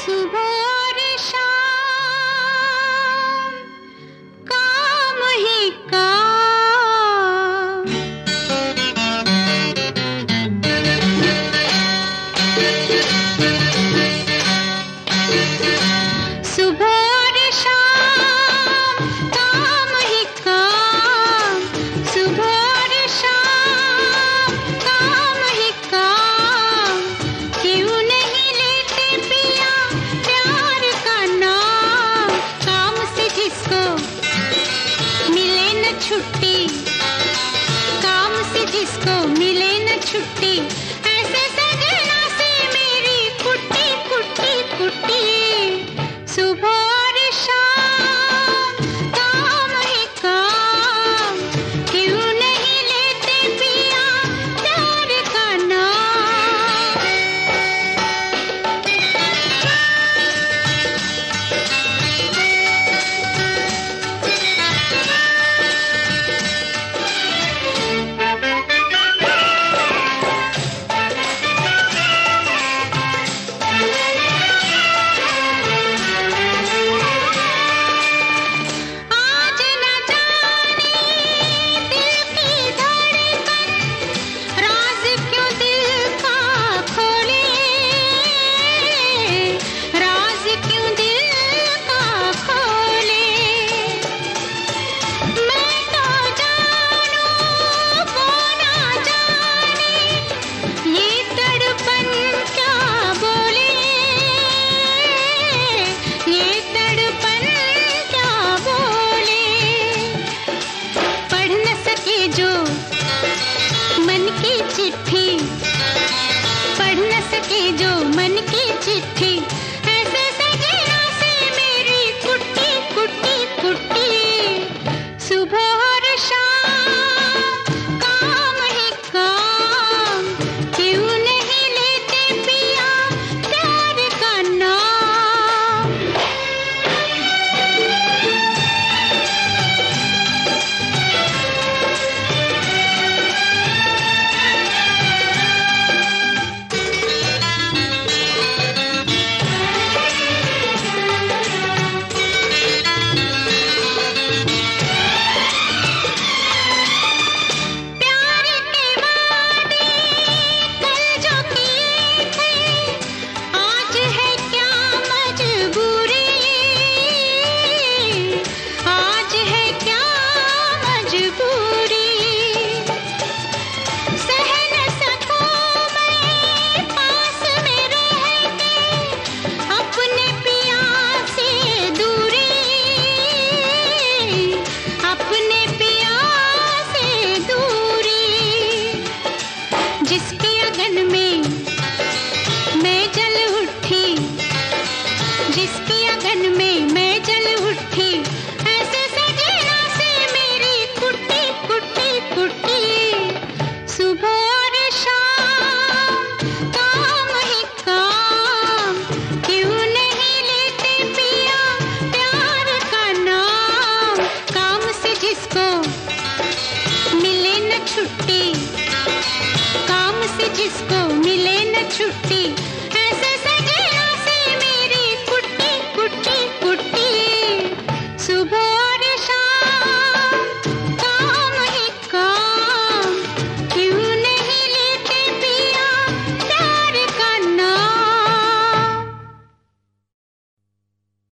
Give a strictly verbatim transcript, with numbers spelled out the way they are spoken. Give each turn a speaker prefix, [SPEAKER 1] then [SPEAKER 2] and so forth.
[SPEAKER 1] सुबह और शाम काम ही काम। सुबह और शाम काम ही काम। सुबह और शाम काम ही काम। क्यों नहीं लेते पिया प्यार का नाम। काम से जिसको मिले न छुट्टी, काम से जिसको मिले न छुट्टी, ऐसे सजना से मेरी कुट्टी कुट्टी कुट्टी। सुबह और शाम काम ही काम। क्यों नहीं लेते पिया प्यार का नाम। आज न जाने दिल की धड़कन राज क्यों दिल का खोले। राज क्यों दिल का खोले। मैं तो जानूं वो ना जाने ये तड़पन क्या बोले। ये तड़पन क्या बोले। पढ़ न सके जो मन की चिट्ठी, पढ़ न सके जो मन की चिट्ठी, ऐसे सजना से मेरी कुट्टी कुट्टी कुट्टी। सुबह और शाम काम ही काम। क्यों नहीं लेते पिया प्यार का नाम। प्यार के वादे कल जो किए थे, आज है क्या मजबूरी। आज है क्या मजबूरी। सह न सकूं मैं पास में रह के अपने पिया से दूरी। अपने पिया से दूरी। जिसके अगन में मैं जल उठी, जिसके अगन में मैं जल उठी, ऐसे सजना से मेरी कुट्टी कुट्टी कुट्टी। सुबह और शाम काम ही काम। क्यों नहीं लेते पिया प्यार का नाम। काम से जिसको मिले न छुट्टी, काम से जिसको मिले न छुट्टी,